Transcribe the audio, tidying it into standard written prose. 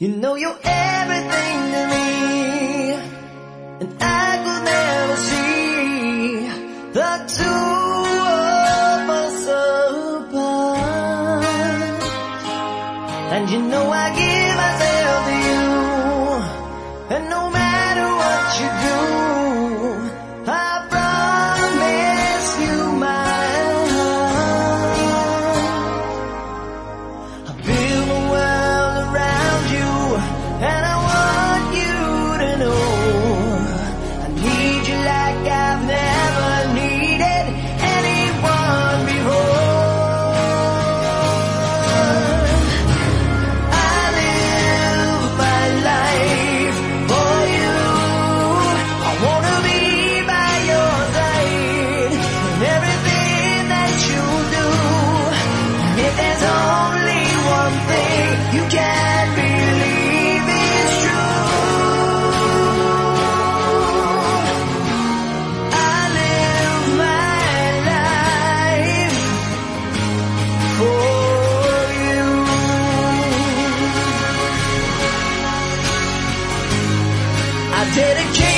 You know you're everything to me, and I could never see the two of us apart. And you know I give myself to you, and no matter what you do, I promise you my heart. I build a world around you, and I want you to know I need you like I've never needed anyone before. I live my life for you. I wanna be by your side in everything that you do. And if there's only one thing you can't believe is true, I live my life for you. I dedicate